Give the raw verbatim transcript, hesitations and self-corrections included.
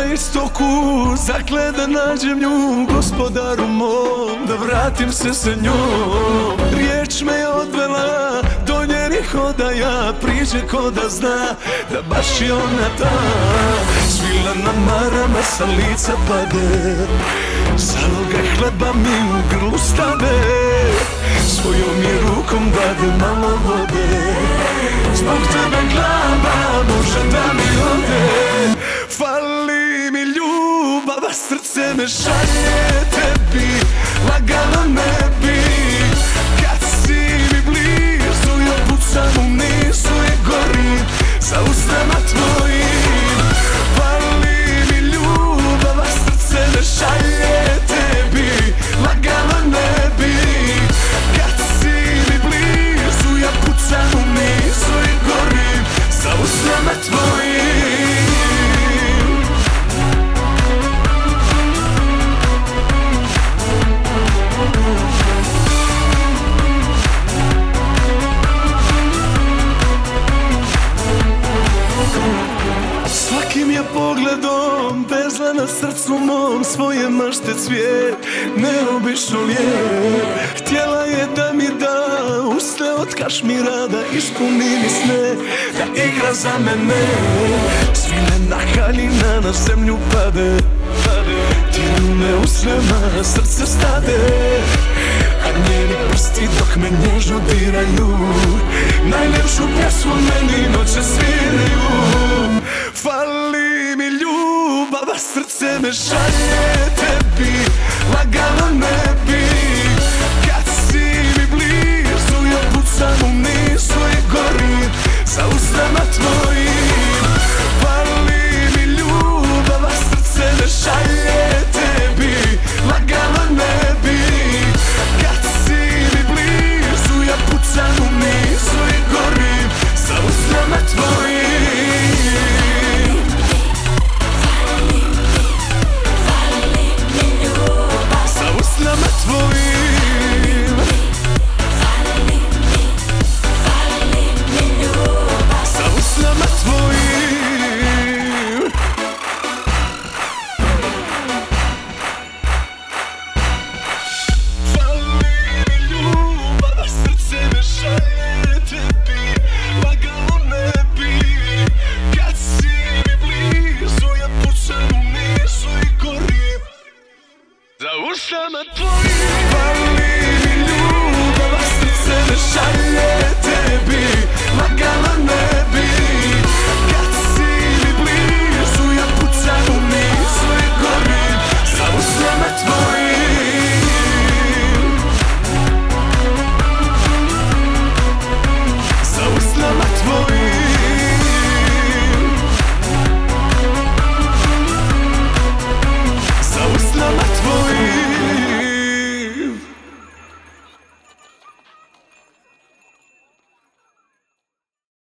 na istoku, zakle da nađem nju, gospodaru mom, da vratim se sa njom. Riječ me je odvela do njenih odaja, priđe ko da zna da baš je ona ta. Svila na marama sa lica pade, zaloga hleba mi u grlu stade, svojom je rukom dade malo vode. Zbog tebe glava može da mi ode, fali mi ljubav, a srce me šalje tebi, lagano ne bi. Kad si mi blizu, ja pucam u nizu i gorim za usnama tvojim. Fali mi ljubav, a srce me šalje tebi, lagano ne bi. Kad si mi blizu, ja pucam u nizu i gorim za usnama tvojim. Svakim je pogledom vezla na srcu mom, svoje mašte cvijet, neobično lijep. Htjela je da mi da usne od kašmira, da ispuni mi sne, da igra za mene. Svine na haljina na zemlju pade, dirnu me usnama, srce stade. A njeni prsti dok me nježno diraju, najljepšu pjesmu meni noće sviraju. Fali mi ljubav, a srce me šalje tebi, lagano ne bi. Kad si mi blizu, ja pucam u nizu i gorim za usnama tvojim. Fali mi ljubav, a srce me šalje tebi, lagano ne bi. Kad si mi blizu, ja pucam u nizu i gorim za usnama tvojim. Za usnama tvojim. Za usnama tvojim. Fali mi ljubav, a srce me šalje tebi, lagano ne bi. Kad si mi blizu, ja pucam u nizu i gorim za usnama tvojim.